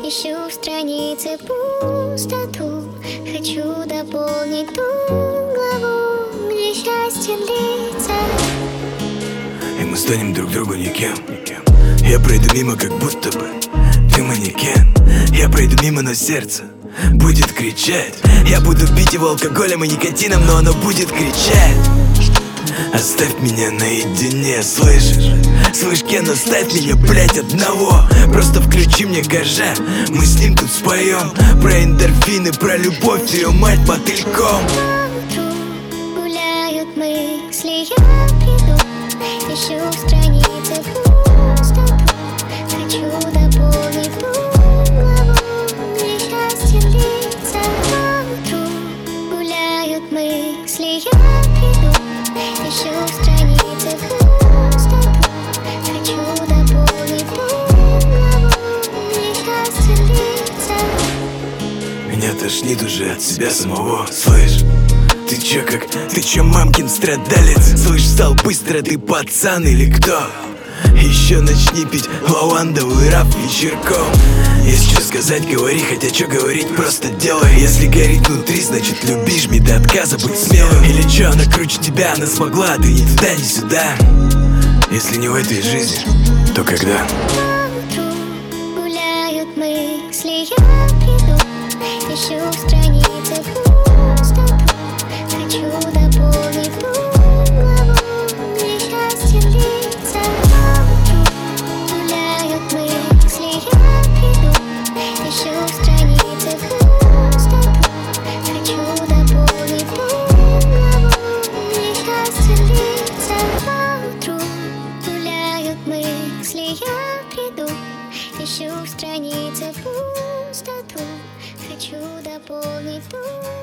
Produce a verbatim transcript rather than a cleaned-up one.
Ищу в странице пустоту, хочу дополнить ту главу, где счастье длится. И мы станем друг другу никем. Я пройду мимо, как будто бы ты манекен. Я пройду мимо, но сердце будет кричать. Я буду пить его алкоголем и никотином, но оно будет кричать: оставь меня наедине, слышишь? Слышь, Кен, оставь меня, блять, одного. Просто включи мне гаража, мы с ним тут споем про эндорфины, про любовь, ее мать мотыльком. Поутру гуляют мысли, я приду, ищу в странице пустоту, хочу дополнить ту главу, где счастье длится. Поутру гуляют мысли, я приду, ищу в странице пустоту, хочу дополнить ту главу, где счастье длится. Меня тошнит уже от себя самого, слышь? Ты чё как, ты чё мамкин страдалец? Слышь, встал быстро, ты пацан или кто? Еще начни пить лавандовый раф вечерком. Если что сказать, говори, хотя чё говорить, просто делай. Если горит внутри, значит любишь, жми до отказа, будь смелым. Или чё, она круче тебя, она смогла, а ты ни туда, ни сюда. Если не в этой жизни, то когда? Поутру гуляют мысли, я приду, ищу в странице пустоту, хочу дополнить ту главу, где счастье длится. Поутру гуляют мысли, я приду, ищу в странице пустоту, хочу дополнить ту главу, где счастье длится. Поутру гуляют мысли, я приду, ищу в странице пустоту, хочу дополнить ту